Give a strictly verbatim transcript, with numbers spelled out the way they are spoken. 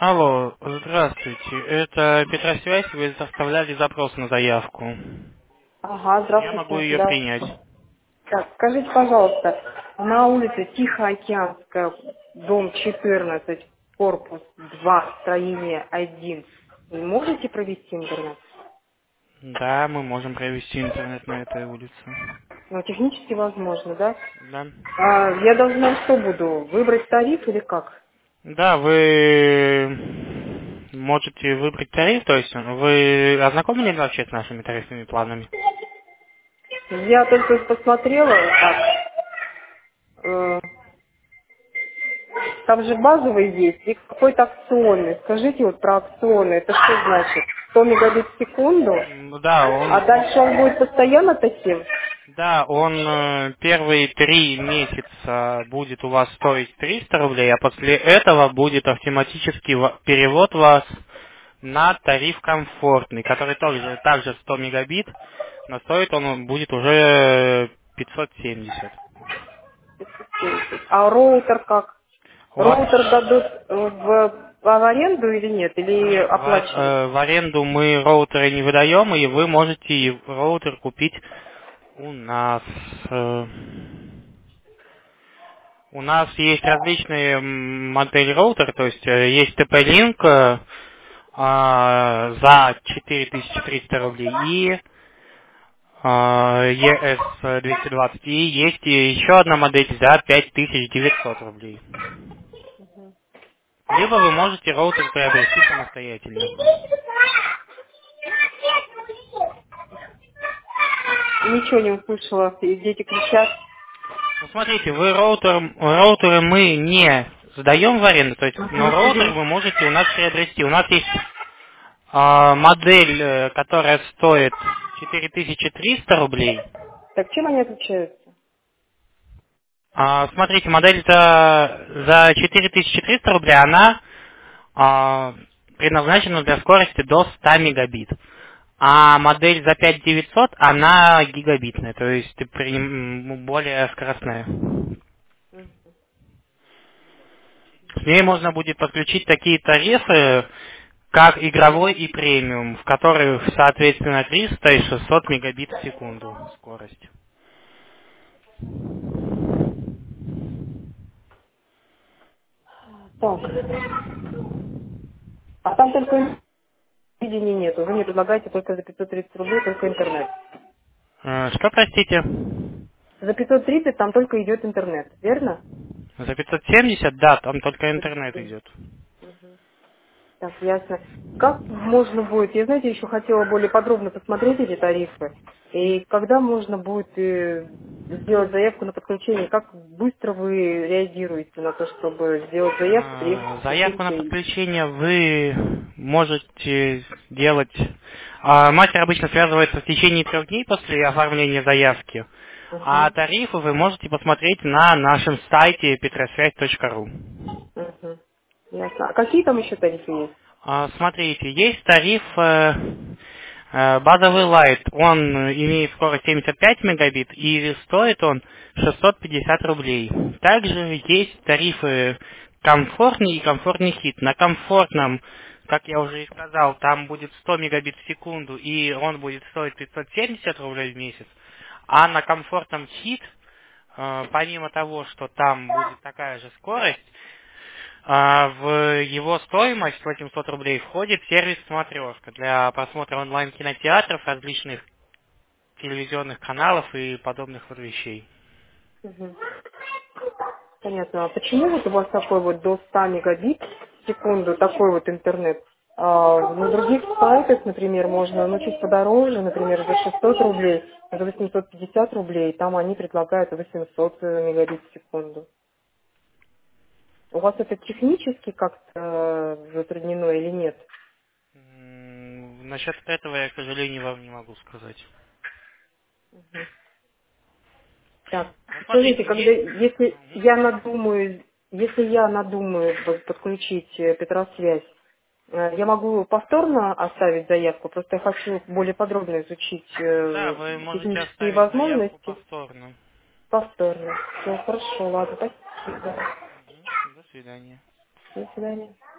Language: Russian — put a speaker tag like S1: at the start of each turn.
S1: Алло, здравствуйте. Это Петросвязь, вы составляли запрос на заявку.
S2: Ага,
S1: Я могу
S2: здравствуйте.
S1: ее
S2: Да.
S1: принять.
S2: Так, скажите, пожалуйста, на улице Тихоокеанская, дом четырнадцать, корпус два, строение один, вы можете провести интернет?
S1: Да, мы можем провести интернет на этой улице.
S2: Ну, технически возможно, да?
S1: Да.
S2: А, я должна что буду, выбрать тариф или как?
S1: Да, вы можете выбрать тариф, то есть вы ознакомились вообще с нашими тарифными планами?
S2: Я только посмотрела, так, э, там же базовый есть и какой-то акционный. Скажите вот про акционный, это что значит? сто мегабит в секунду?
S1: М, Да,
S2: А
S1: он
S2: дальше он будет постоянно таким?
S1: Да, он э, первые три месяца будет у вас стоить триста рублей, а после этого будет автоматический ва- перевод вас на тариф комфортный, который также, также сто мегабит, но стоит он будет уже пятьсот семьдесят.
S2: А роутер как?
S1: У вас
S2: Роутер дадут э, в, в аренду или нет? Или
S1: нет, в, ар-
S2: оплачивать?
S1: э, в аренду мы роутеры не выдаем, и вы можете и роутер купить у нас. э, У нас есть различные м, модели роутера, то есть э, есть ти пи-Link э, а, за четыре тысячи триста рублей и а, и эс двести двадцать, и есть и еще одна модель за пять тысяч девятьсот рублей. Либо вы можете роутер приобрести самостоятельно.
S2: Ничего не услышала, и дети кричат.
S1: Ну, смотрите, вы роутер, роутеры мы не сдаем в аренду, то есть,
S2: Мгм,
S1: но роутер
S2: мгм.
S1: вы можете у нас приобрести. У нас есть а, модель, э, которая стоит четыре тысячи триста рублей.
S2: Так чем они отличаются?
S1: А, смотрите, модель за, за четыре тысячи триста рублей, она а, предназначена для скорости до ста мегабит. А модель за пять тысяч девятьсот, она гигабитная, то есть при- м, более скоростная. С ней можно будет подключить такие тарифы, как игровой и премиум, в которых, соответственно, триста и шестьсот мегабит в секунду скорость.
S2: Так. А там только видения нету. Вы мне предлагаете только за пятьсот тридцать рублей только интернет.
S1: Э, Что, простите?
S2: За пятьсот тридцать там только идет интернет, верно?
S1: За пятьсот семьдесят, да, там только
S2: За
S1: интернет
S2: пятьсот.
S1: идет.
S2: Мгм. Так, ясно. Как можно будет, я, знаете, еще хотела более подробно посмотреть эти тарифы, и когда можно будет э, сделать заявку на подключение, как быстро вы реагируете на то, чтобы сделать заявку, приехать
S1: Э,
S2: подключить
S1: Заявку на
S2: или...
S1: подключение вы можете сделать. А, Мастер обычно связывается в течение трех дней после оформления заявки, а
S2: Угу,
S1: тарифы вы можете посмотреть на нашем сайте петросвязь точка ру.
S2: угу. Ясно. А какие там еще тарифы есть?
S1: А, Смотрите, есть тариф э, э, базовый Light. Он э, имеет скорость семьдесят пять мегабит и стоит он шестьсот пятьдесят рублей. Также есть тарифы комфортный и комфортный хит. На комфортном, как я уже и сказал, там будет сто мегабит в секунду и он будет стоить пятьсот семьдесят рублей в месяц. А на комфортном хит, э, помимо того, что там будет такая же скорость, а в его стоимость восемьсот рублей входит сервис «Смотрешка» для просмотра онлайн-кинотеатров, различных телевизионных каналов и подобных вот вещей.
S2: Угу. Понятно. А почему вот у вас такой вот до ста мегабит в секунду такой вот интернет? А на других сайтах, например, можно, ну, чуть подороже, например, за шестьсот рублей, за восемьсот пятьдесят рублей, там они предлагают восемьсот мегабит в секунду. У вас это технически как-то э, затруднено или нет?
S1: М, Насчет этого я, к сожалению, вам не могу сказать.
S2: Так,
S1: Ну,
S2: скажите,
S1: смотрите,
S2: когда,
S1: есть...
S2: если
S1: Мгм.
S2: я надумаю, если я надумаю под- подключить э, Петросвязь, э, я могу повторно оставить заявку, просто я хочу более подробно изучить
S1: Да,
S2: э,
S1: вы можете
S2: технические
S1: оставить заявку
S2: возможности.
S1: повторно.
S2: Повторно. Все, хорошо, ладно, спасибо.
S1: Мгм. До свидания.
S2: До свидания.